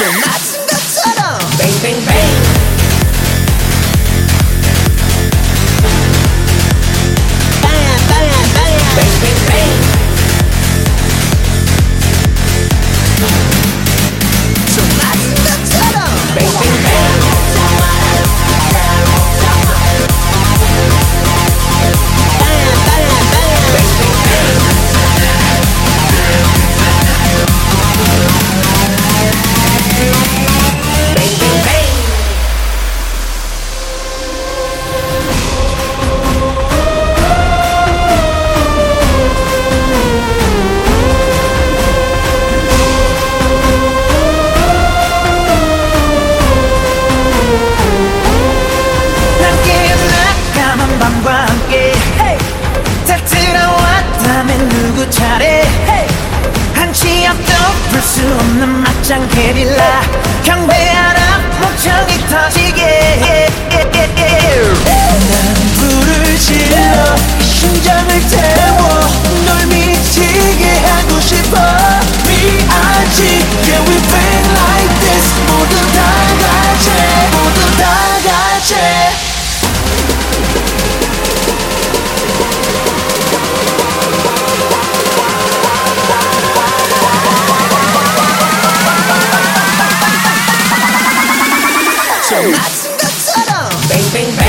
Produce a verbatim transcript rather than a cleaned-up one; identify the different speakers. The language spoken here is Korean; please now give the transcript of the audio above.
Speaker 1: 좀 맞은 것처럼 뱅뱅뱅.
Speaker 2: 밤과 함께 hey! 다 들어왔다면 누구 차례 hey! 한치 앞도 풀 수 없는 맞짱 게릴라 경배하라 목청이 터지게 난 불을 질러 심장을 태워 널 미치게 하고 싶어 미아지 Yeah we bang like this 모두 다 같이 모두 다 같이
Speaker 1: 좀 맞은 것처럼 뱅뱅뱅.